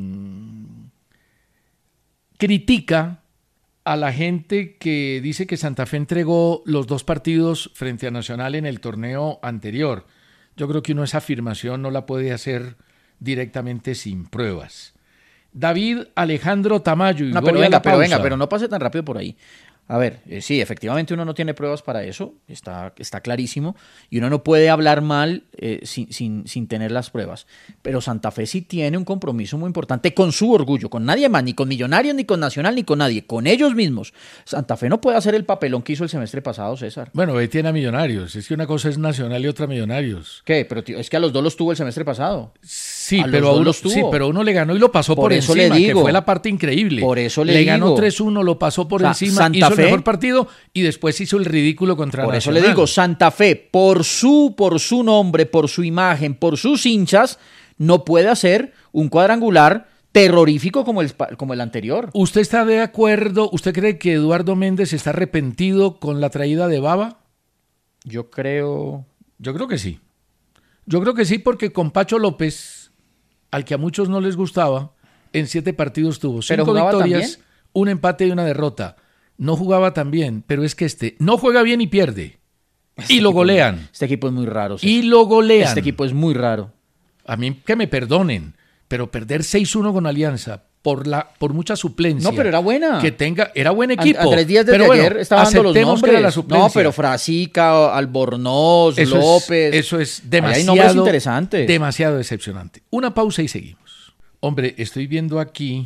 critica a la gente que dice que Santa Fe entregó los dos partidos frente a Nacional en el torneo anterior. Yo creo que uno esa afirmación no la puede hacer directamente sin pruebas. David Alejandro Tamayo. Y no, pero venga, pero venga, pero no pase tan rápido por ahí. A ver, eh, sí, efectivamente uno no tiene pruebas para eso, está, está clarísimo, y uno no puede hablar mal eh, sin, sin, sin tener las pruebas. Pero Santa Fe sí tiene un compromiso muy importante con su orgullo, con nadie más, ni con Millonarios, ni con Nacional, ni con nadie, con ellos mismos. Santa Fe no puede hacer el papelón que hizo el semestre pasado, César. Bueno, ahí tiene a Millonarios, es que una cosa es Nacional y otra Millonarios. ¿Qué? Pero tío, es que a los dos los tuvo el semestre pasado. Sí, a pero a uno, sí, pero uno le ganó y lo pasó por, por eso encima, le digo, que fue la parte increíble. Por eso le, le digo. ganó tres uno, lo pasó por o sea, encima, Santa hizo Fe, el mejor partido y después hizo el ridículo contra por Nacional. Por eso le digo, Santa Fe, por su, por su nombre, por su imagen, por sus hinchas, no puede hacer un cuadrangular terrorífico como el, como el anterior. ¿Usted está de acuerdo? ¿Usted cree que Eduardo Méndez está arrepentido con la traída de Baba? Yo creo... Yo creo que sí. Yo creo que sí porque con Pacho López, al que a muchos no les gustaba, en siete partidos tuvo cinco victorias, un empate y una derrota. No jugaba tan bien, pero es que este no juega bien y pierde. Este y lo golean. Es, este equipo es muy raro. César. Y lo golean. Este equipo es muy raro. A mí que me perdonen, pero perder seis uno con Alianza por la por mucha suplencia. No, pero era buena. Que tenga, era buen equipo. Andrés Díaz desde pero bueno, ayer estaba dando los nombres. Que era la suplencia. No, pero Frasica, Albornoz, eso López. Es, eso es demasiado. Hay nombres interesantes. Demasiado decepcionante. Una pausa y seguimos. Hombre, estoy viendo aquí,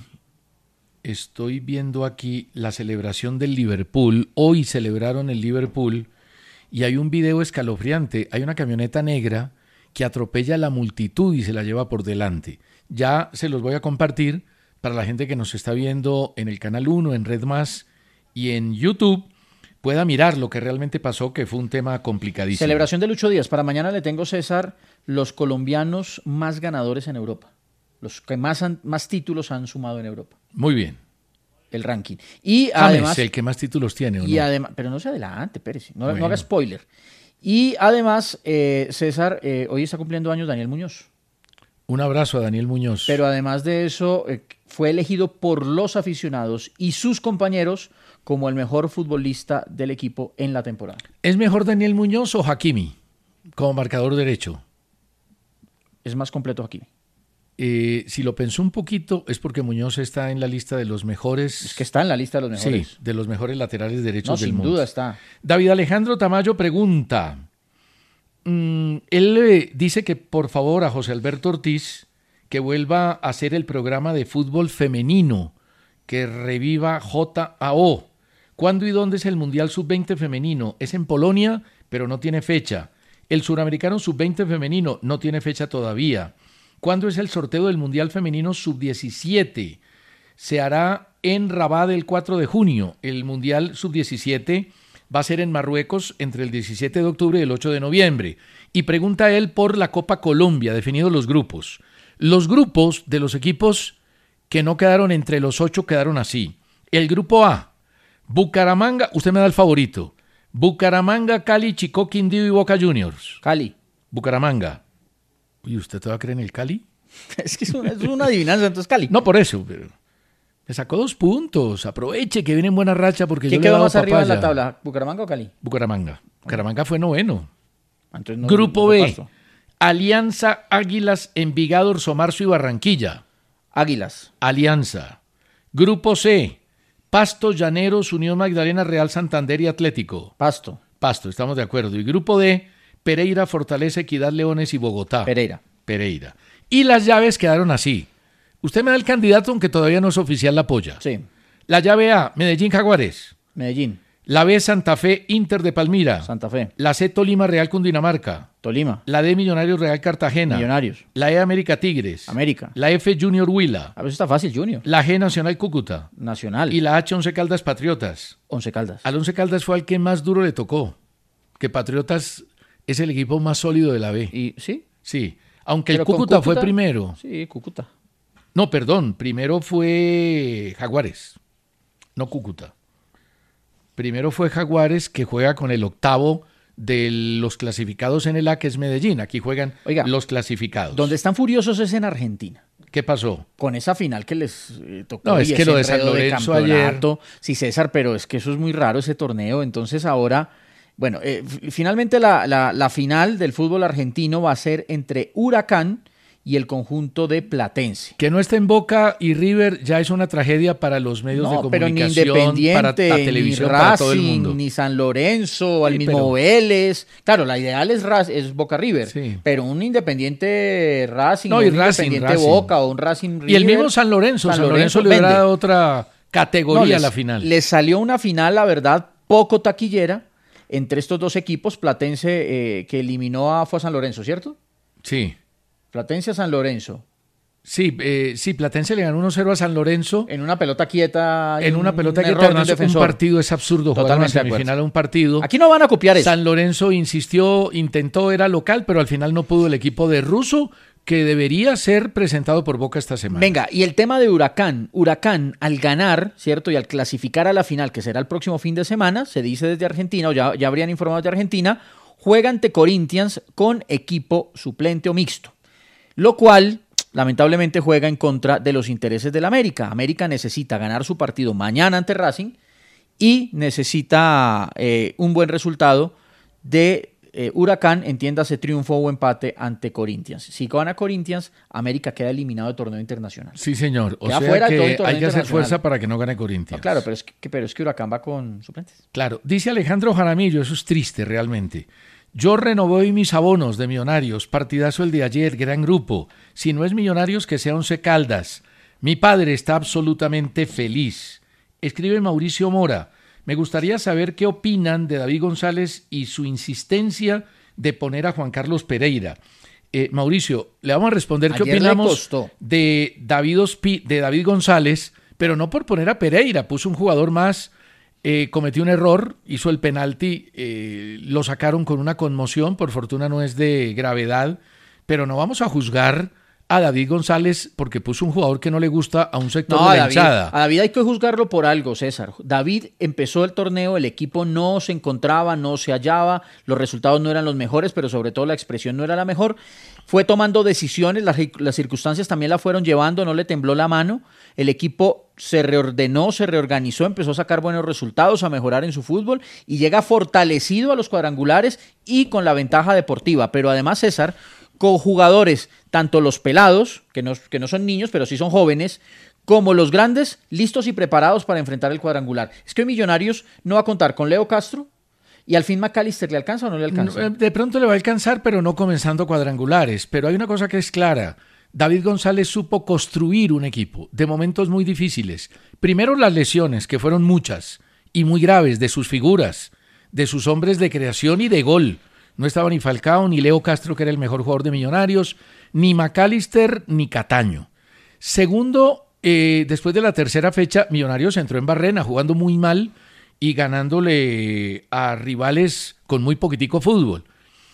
estoy viendo aquí la celebración del Liverpool. Hoy celebraron el Liverpool y hay un video escalofriante. Hay una camioneta negra que atropella a la multitud y se la lleva por delante. Ya se los voy a compartir para la gente que nos está viendo en el Canal uno, en Red Más y en YouTube, pueda mirar lo que realmente pasó, que fue un tema complicadísimo. Celebración de Lucho Díaz. Para mañana le tengo, César, los colombianos más ganadores en Europa. Los que más, han, más títulos han sumado en Europa. Muy bien. El ranking. Y James, además... el que más títulos tiene, ¿o y no? además, pero no se adelante, Pérez. No, bueno. no haga spoiler. Y además, eh, César, eh, hoy está cumpliendo años Daniel Muñoz. Un abrazo a Daniel Muñoz. Pero además de eso, eh, fue elegido por los aficionados y sus compañeros como el mejor futbolista del equipo en la temporada. ¿Es mejor Daniel Muñoz o Hakimi como marcador derecho? Es más completo Hakimi. Eh, si lo pensó un poquito, es porque Muñoz está en la lista de los mejores. Es que está en la lista de los mejores. Sí, de los mejores laterales derechos no, del sin mundo. duda está. David Alejandro Tamayo pregunta. Mmm, él eh, dice que por favor a José Alberto Ortiz que vuelva a hacer el programa de fútbol femenino, que reviva J A O. ¿Cuándo y dónde es el Mundial sub veinte femenino? Es en Polonia, pero no tiene fecha. El Suramericano sub veinte femenino no tiene fecha todavía. ¿Cuándo es el sorteo del Mundial Femenino sub diecisiete? Se hará en Rabat el cuatro de junio. El Mundial sub diecisiete va a ser en Marruecos entre el diecisiete de octubre y el ocho de noviembre. Y pregunta él por la Copa Colombia, definidos los grupos. Los grupos de los equipos que no quedaron entre los ocho quedaron así. El grupo A, Bucaramanga, usted me da el favorito. Bucaramanga, Cali, Chicó, Quindío y Boca Juniors. Cali. Bucaramanga. ¿Y usted todavía cree en el Cali? Es que es una, es una adivinanza, entonces Cali. No por eso, pero le sacó dos puntos. Aproveche que viene en buena racha porque ¿Quién yo le he quedó dado más arriba en la papaya. tabla? ¿Bucaramanga o Cali? Bucaramanga. Bucaramanga fue noveno. Entonces no- Grupo no B, reparto. Alianza, Águilas, Envigado, Orso Marzo y Barranquilla. Águilas. Alianza. Grupo C, Pasto, Llaneros, Unión Magdalena, Real Santander y Atlético. Pasto. Pasto, estamos de acuerdo. Y grupo D, Pereira, Fortaleza, Equidad, Leones y Bogotá. Pereira. Pereira. Y las llaves quedaron así. Usted me da el candidato, aunque todavía no es oficial la polla. Sí. La llave A, Medellín, Jaguares. Medellín. La B, Santa Fe, Inter de Palmira. Santa Fe. La C, Tolima, Real Cundinamarca. Tolima. La D, Millonarios, Real Cartagena. Millonarios. La E, América, Tigres. América. La F, Junior, Huila. A veces está fácil, Junior. La G, Nacional, Cúcuta. Nacional. Y la H, Once Caldas, Patriotas. Once Caldas. Al Once Caldas fue al que más duro le tocó. Que Patriotas es el equipo más sólido de la B. Y sí. Sí. Aunque Pero el con Cúcuta, fue Cúcuta- primero. Sí, Cúcuta. No, perdón. Primero fue Jaguares. No Cúcuta. Primero fue Jaguares, que juega con el octavo de los clasificados en el A, que es Medellín. Aquí juegan Oiga, los clasificados. Donde están furiosos es en Argentina. ¿Qué pasó? Con esa final que les eh, tocó. No, es y que ese lo de San enredo Lorenzo campeonato. Sí, César, pero es que eso es muy raro, ese torneo. Entonces ahora, bueno, eh, f- finalmente la, la, la final del fútbol argentino va a ser entre Huracán y el conjunto de Platense. Que no esté en Boca y River ya es una tragedia para los medios de No, pero ni comunicación, para Independiente, la ni televisión, para todo el Racing, mundo. ni San Lorenzo, al Sí, mismo pero- Vélez. Claro, la ideal es, Ra- es Boca River, Sí. pero un Independiente Racing, No, o y un Racing, Independiente Racing. Boca o un Racing River. Y el mismo San Lorenzo. San, Lorenzo, le hubiera vende. dado otra categoría No, les- a la final. Les salió una final, la verdad, poco taquillera entre estos dos equipos. Platense, eh, que eliminó a, fue a San Lorenzo, ¿cierto? Sí. Platense a San Lorenzo. Sí, eh, sí, Platense le ganó uno cero a San Lorenzo. En una pelota quieta. En una un pelota que error de un un defensor. partido es absurdo jugar una Totalmente de acuerdo. semifinal a un partido. Aquí no van a copiar eso. San Lorenzo insistió, intentó, era local, pero al final no pudo el equipo de Russo, que debería ser presentado por Boca esta semana. Venga, y el tema de Huracán. Huracán, al ganar, ¿cierto? Y al clasificar a la final, que será el próximo fin de semana, se dice desde Argentina, o ya, ya habrían informado de Argentina, juega ante Corinthians con equipo suplente o mixto. Lo cual, lamentablemente, juega en contra de los intereses del América. América necesita ganar su partido mañana ante Racing y necesita eh, un buen resultado de eh, Huracán, entiéndase triunfo o empate ante Corinthians. Si gana Corinthians, América queda eliminado del torneo internacional. Sí, señor. O Queda sea fuera de todo el que torneo hay que hacer internacional. fuerza para que no gane Corinthians. No, claro, pero es, que, pero es que Huracán va con suplentes. Claro, dice Alejandro Jaramillo, eso es triste realmente. Yo renové hoy mis abonos de Millonarios, partidazo el de ayer, gran grupo. Si no es Millonarios, que sea Once Caldas. Mi padre está absolutamente feliz. Escribe Mauricio Mora. Me gustaría saber qué opinan de David González y su insistencia de poner a Juan Carlos Pereira. Eh, Mauricio, le vamos a responder qué Ayer le opinamos costó. de David, Ospi- de David González, pero no por poner a Pereira, puso un jugador más. Eh, cometió un error, hizo el penalti, eh, lo sacaron con una conmoción, por fortuna no es de gravedad, pero no vamos a juzgar a David González porque puso un jugador que no le gusta a un sector No, de la David, hinchada. a David hay que juzgarlo por algo, César. David empezó el torneo, el equipo no se encontraba, no se hallaba, los resultados no eran los mejores, pero sobre todo la expresión no era la mejor. Fue tomando decisiones, las, las circunstancias también la fueron llevando, no le tembló la mano. El equipo se reordenó, se reorganizó, empezó a sacar buenos resultados, a mejorar en su fútbol y llega fortalecido a los cuadrangulares y con la ventaja deportiva. Pero además, César, con jugadores, tanto los pelados, que no, que no son niños, pero sí son jóvenes, como los grandes, listos y preparados para enfrentar el cuadrangular. Es que hoy Millonarios no va a contar con Leo Castro, y al fin McAllister, ¿le alcanza o no le alcanza? De pronto le va a alcanzar, pero no comenzando cuadrangulares. Pero hay una cosa que es clara. David González supo construir un equipo de momentos muy difíciles. Primero las lesiones, que fueron muchas y muy graves, de sus figuras, de sus hombres de creación y de gol. No estaba ni Falcao, ni Leo Castro, que era el mejor jugador de Millonarios, ni McAllister, ni Cataño. Segundo, eh, después de la tercera fecha, Millonarios entró en Barrena, jugando muy mal y ganándole a rivales con muy poquitico fútbol.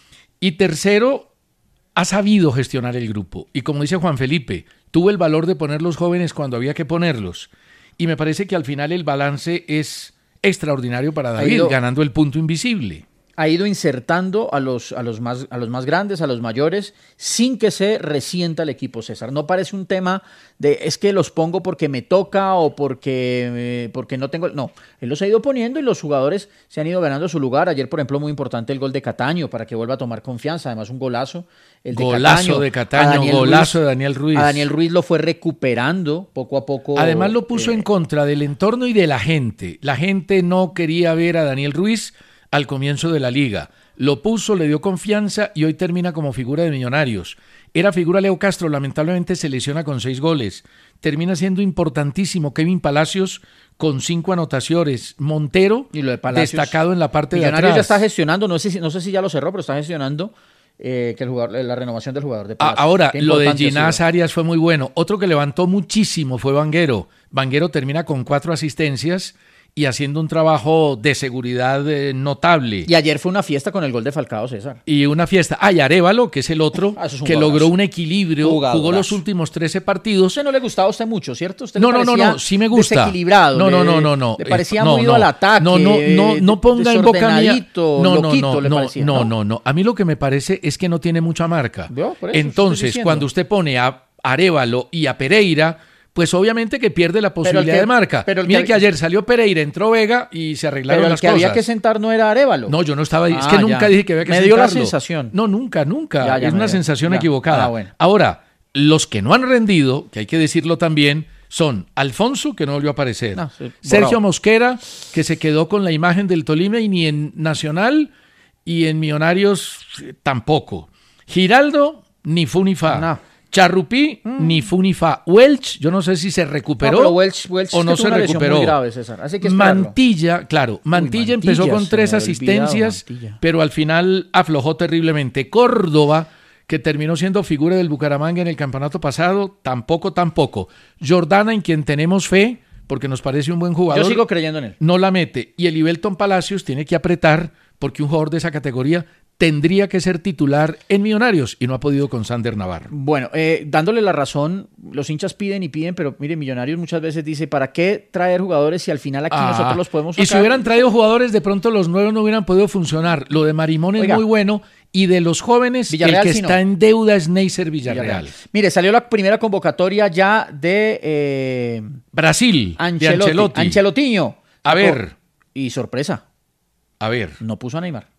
Y tercero, ha sabido gestionar el grupo. Y como dice Juan Felipe, tuvo el valor de poner los jóvenes cuando había que ponerlos. Y me parece que al final el balance es extraordinario para David, ido, ganando el punto invisible. Ha ido insertando a los, a, los más, a los más grandes, a los mayores, sin que se resienta el equipo, César. No parece un tema de es que los pongo porque me toca o porque, eh, porque no tengo... No, él los ha ido poniendo y los jugadores se han ido ganando su lugar. Ayer, por ejemplo, muy importante el gol de Cataño para que vuelva a tomar confianza. Además, un golazo. El de golazo Cataño, de Cataño, golazo Ruiz, de Daniel Ruiz. A Daniel Ruiz lo fue recuperando poco a poco. Además, lo puso eh, en contra del entorno y de la gente. La gente no quería ver a Daniel Ruiz al comienzo de la liga. Lo puso, le dio confianza y hoy termina como figura de Millonarios. Era figura Leo Castro, lamentablemente se lesiona con seis goles. Termina siendo importantísimo Kevin Palacios con cinco anotaciones. Montero, y lo de Palacios, destacado en la parte de atrás. Millonarios ya está gestionando, no sé si, no sé si ya lo cerró, pero está gestionando eh, que el jugador, la renovación del jugador de Palacios. Ahora, lo de Ginás Arias fue muy bueno. Otro que levantó muchísimo fue Vanguero. Vanguero termina con cuatro asistencias y haciendo un trabajo de seguridad eh, notable. Y ayer fue una fiesta con el gol de Falcao, César. Y una fiesta. Ah, y Arévalo, que es el otro, ah, es que jugadorazo. Logró un equilibrio, jugadorazo. Jugó los últimos trece partidos. Usted no le gustaba a usted mucho, ¿cierto? Usted no, no, no, no, sí me gusta. Desequilibrado. No, no, le, no, no, no. Le parecía no, muy ido no, al ataque. No, no, no, no ponga en boca mía. No, loquito, no, le no, parecía, no, no, no, no. A mí lo que me parece es que no tiene mucha marca. Yo, por eso Entonces, cuando usted pone a Arévalo y a Pereira, pues obviamente que pierde la posibilidad que, de marca. Pero Mire que, que ayer salió Pereira, entró Vega y se arreglaron pero las que cosas. Había que sentar no era Arévalo. No, yo no estaba ahí. Ah, es que nunca ya. dije que había que me sentarlo. Me dio la sensación. No, nunca, nunca. Ya, ya es una dio. sensación ya. equivocada. Ah, bueno. Ahora, los que no han rendido, que hay que decirlo también, son Alfonso, que no volvió a aparecer. No, sí, Sergio Mosquera, que se quedó con la imagen del Tolima y ni en Nacional y en Millonarios tampoco. Giraldo, ni fu ni fa. No. Charrupí, mm. ni fu ni fa. Welch, yo no sé si se recuperó no, pero Welch, Welch o no se recuperó. Muy grave, César. Así que Mantilla, claro, Mantilla, Uy, Mantilla empezó con tres asistencias, pero al final aflojó terriblemente. Córdoba, que terminó siendo figura del Bucaramanga en el campeonato pasado, tampoco, tampoco. Jordana, en quien tenemos fe, porque nos parece un buen jugador. Yo sigo creyendo en él. No la mete. Y el Ibelton Palacios tiene que apretar, porque un jugador de esa categoría tendría que ser titular en Millonarios y no ha podido con Sander Navarro. Bueno, eh, dándole la razón, los hinchas piden y piden, pero mire, Millonarios muchas veces dice, ¿para qué traer jugadores si al final aquí ah, nosotros los podemos sacar? Y si hubieran traído jugadores, de pronto los nuevos no hubieran podido funcionar. Lo de Marimón es Oiga, muy bueno y de los jóvenes, Villarreal, el que sí está no. en deuda es Neisser Villarreal. Villarreal. Mire, salió la primera convocatoria ya de... Eh, Brasil, Ancelotti, de Ancelotti. Ancelotiño. A ver. Y sorpresa. A ver. No puso a Neymar.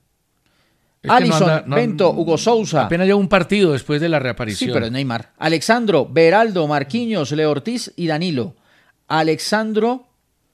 Es Alisson, no anda, no, Bento, Hugo Sousa. Apenas lleva un partido después de la reaparición. Sí, pero es Neymar. Alexandro, Beraldo, Marquinhos, Leo Ortiz y Danilo. Alexandro,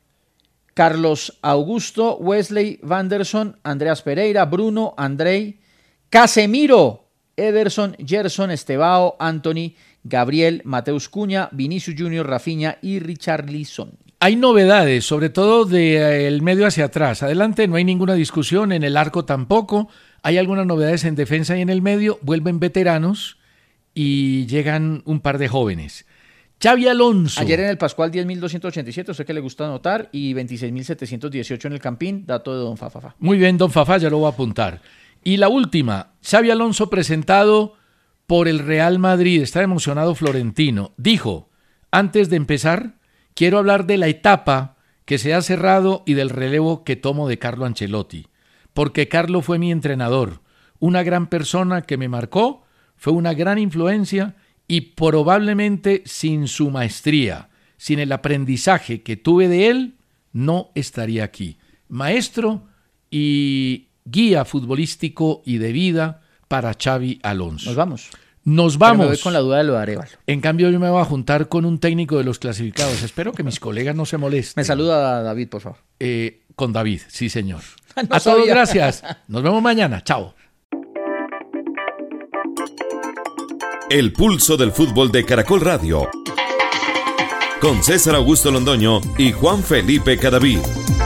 Carlos Augusto, Wesley, Vanderson, Andreas Pereira, Bruno, Andrei, Casemiro, Ederson, Gerson, Estevao, Anthony, Gabriel, Mateus Cunha, Vinicius Junior, Rafinha y Richarlison. Hay novedades, sobre todo del medio hacia atrás. Adelante no hay ninguna discusión, en el arco tampoco. Hay algunas novedades en defensa y en el medio. Vuelven veteranos y llegan un par de jóvenes. Xavi Alonso. Ayer en el Pascual diez mil doscientos ochenta y siete, usted que le gusta anotar, y veintiséis mil setecientos dieciocho en el Campín, dato de Don Fafafa. Muy bien, Don Fafá, ya lo voy a apuntar. Y la última, Xavi Alonso presentado por el Real Madrid. Está emocionado Florentino. Dijo, antes de empezar, quiero hablar de la etapa que se ha cerrado y del relevo que tomo de Carlo Ancelotti. Porque Carlo fue mi entrenador, una gran persona que me marcó, fue una gran influencia y probablemente sin su maestría, sin el aprendizaje que tuve de él, no estaría aquí. Maestro y guía futbolístico y de vida para Xavi Alonso. Nos vamos. Nos vamos. Pero me voy con la duda de lo de Arévalo. En cambio, yo me voy a juntar con un técnico de los clasificados. Espero que mis colegas no se molesten. Me saluda David, por favor. Eh, con David, sí, señor. No a sabía. todos, gracias. Nos vemos mañana. Chao. El pulso del fútbol de Caracol Radio. Con César Augusto Londoño y Juan Felipe Cadavid.